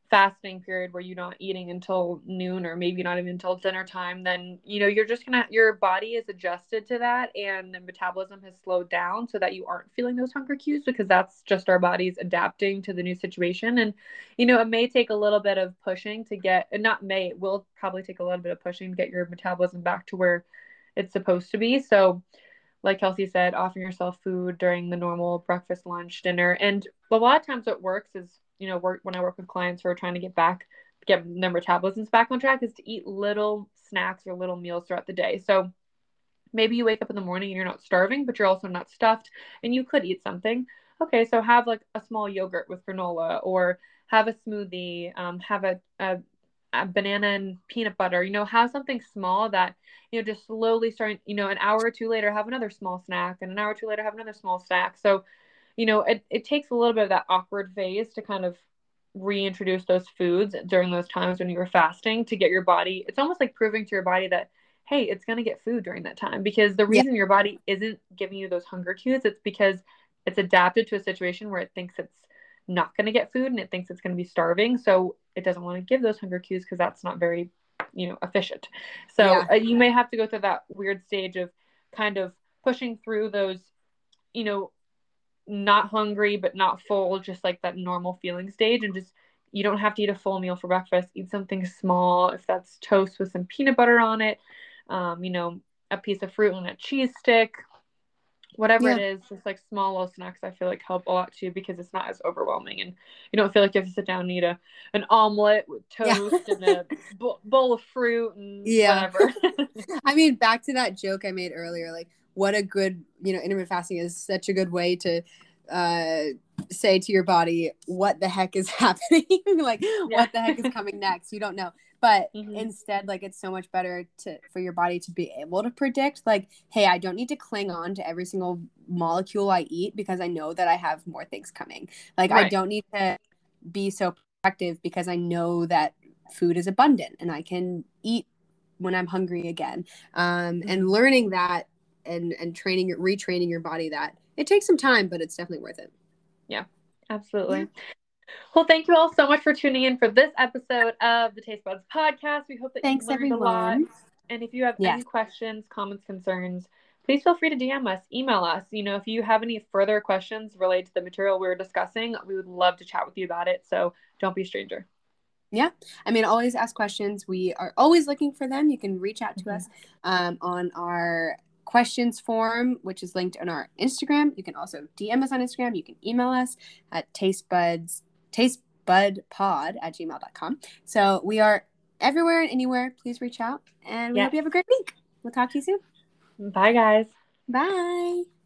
fasting period where you're not eating until noon or maybe not even until dinner time, then, you know, you're just gonna, your body is adjusted to that and the metabolism has slowed down so that you aren't feeling those hunger cues, because that's just our bodies adapting to the new situation. And, you know, it may take a little bit of pushing to get, and not may, it will probably take a little bit of pushing to get your metabolism back to where it's supposed to be. So like Kelsey said, offering yourself food during the normal breakfast, lunch, dinner. And a lot of times what works is, you know, when I work with clients who are trying to get their metabolisms back on track, is to eat little snacks or little meals throughout the day. So maybe you wake up in the morning and you're not starving, but you're also not stuffed and you could eat something. Okay, so have like a small yogurt with granola, or have a smoothie, have a banana and peanut butter, you know, have something small that, you know, just slowly start, you know, an hour or two later, have another small snack, and an hour or two later, have another small snack. So, you know, it takes a little bit of that awkward phase to kind of reintroduce those foods during those times when you were fasting, to get your body, it's almost like proving to your body that, hey, it's going to get food during that time. Because the reason your body isn't giving you those hunger cues, it's because it's adapted to a situation where it thinks it's not going to get food and it thinks it's going to be starving. So it doesn't want to give those hunger cues because that's not very, you know, efficient. So you may have to go through that weird stage of kind of pushing through those, you know, not hungry but not full, just like that normal feeling stage. And just, you don't have to eat a full meal for breakfast. Eat something small, if that's toast with some peanut butter on it, you know, a piece of fruit and a cheese stick, whatever it is. Just like small little snacks, I feel like help a lot too, because it's not as overwhelming and you don't feel like you have to sit down and eat an omelet with toast and a bowl of fruit and whatever.
I mean, back to that joke I made earlier, like, what a good, you know, intermittent fasting is such a good way to say to your body, what the heck is happening? Like, what the heck is coming next? You don't know. But instead, like, it's so much better for your body to be able to predict, like, hey, I don't need to cling on to every single molecule I eat because I know that I have more things coming. Like, I don't need to be so protective because I know that food is abundant and I can eat when I'm hungry again. And learning that and retraining your body, that it takes some time, but it's definitely worth it.
Yeah, absolutely. Well, thank you all so much for tuning in for this episode of the Taste Buds podcast. We hope that you learned a lot. And if you have any questions, comments, concerns, please feel free to DM us, email us. You know, if you have any further questions related to the material we were discussing, we would love to chat with you about it. So don't be a stranger.
Yeah. I mean, always ask questions. We are always looking for them. You can reach out to us on our questions form, which is linked on our Instagram. You can also DM us on Instagram. You can email us at tastebudpod@gmail.com. So we are everywhere and anywhere. Please reach out, and we hope you have a great week. We'll talk to you soon.
Bye, guys.
Bye.